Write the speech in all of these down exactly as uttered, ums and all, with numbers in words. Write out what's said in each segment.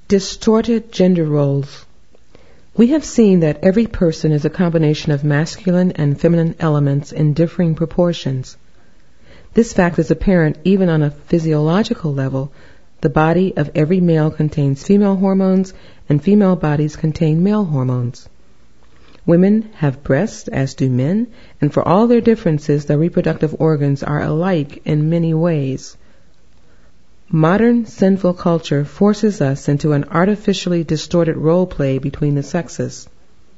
Distorted gender roles. We have seen that every person is a combination of masculine and feminine elements in differing proportions. This fact is apparent even on a physiological level. The body of every male contains female hormones, and female bodies contain male hormones. Women have breasts, as do men, and for all their differences, their reproductive organs are alike in many ways. Modern sinful culture forces us into an artificially distorted role play between the sexes.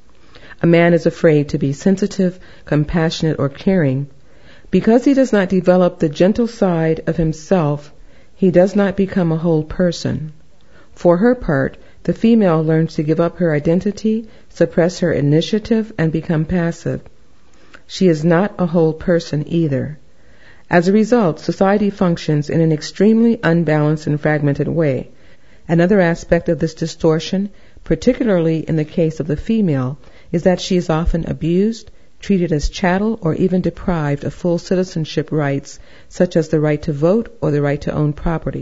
A man is afraid to be sensitive, compassionate, or caring. Because he does not develop the gentle side of himself, he does not become a whole person. For her part, the female learns to give up her identity, suppress her initiative, and become passive. She is not a whole person either. As a result, society functions in an extremely unbalanced and fragmented way. Another aspect of this distortion, particularly in the case of the female, is that she is often abused, treated as chattel, or even deprived of full citizenship rights, such as the right to vote or the right to own property.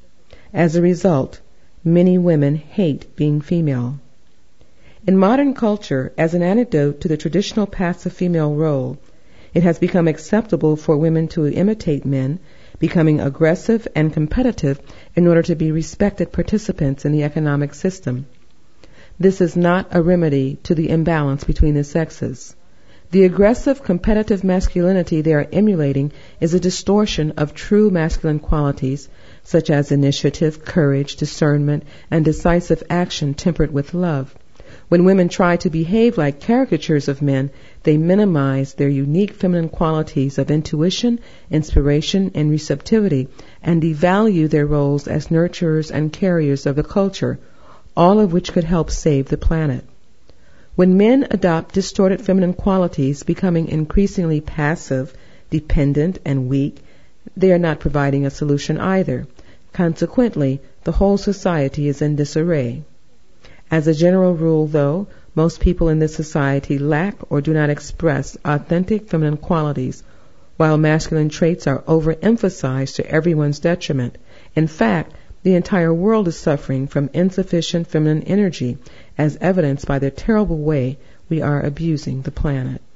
As a result, many women hate being female. In modern culture, as an antidote to the traditional passive female role, it has become acceptable for women to imitate men, becoming aggressive and competitive in order to be respected participants in the economic system. This is not a remedy to the imbalance between the sexes. The aggressive, competitive masculinity they are emulating is a distortion of true masculine qualities, such as initiative, courage, discernment, and decisive action tempered with love. When women try to behave like caricatures of men, they minimize their unique feminine qualities of intuition, inspiration, and receptivity, and devalue their roles as nurturers and carriers of the culture, all of which could help save the planet. When men adopt distorted feminine qualities, becoming increasingly passive, dependent, and weak, they are not providing a solution either. Consequently, the whole society is in disarray. As a general rule, though, most people in this society lack or do not express authentic feminine qualities, while masculine traits are overemphasized to everyone's detriment. In fact, the entire world is suffering from insufficient feminine energy, as evidenced by the terrible way we are abusing the planet.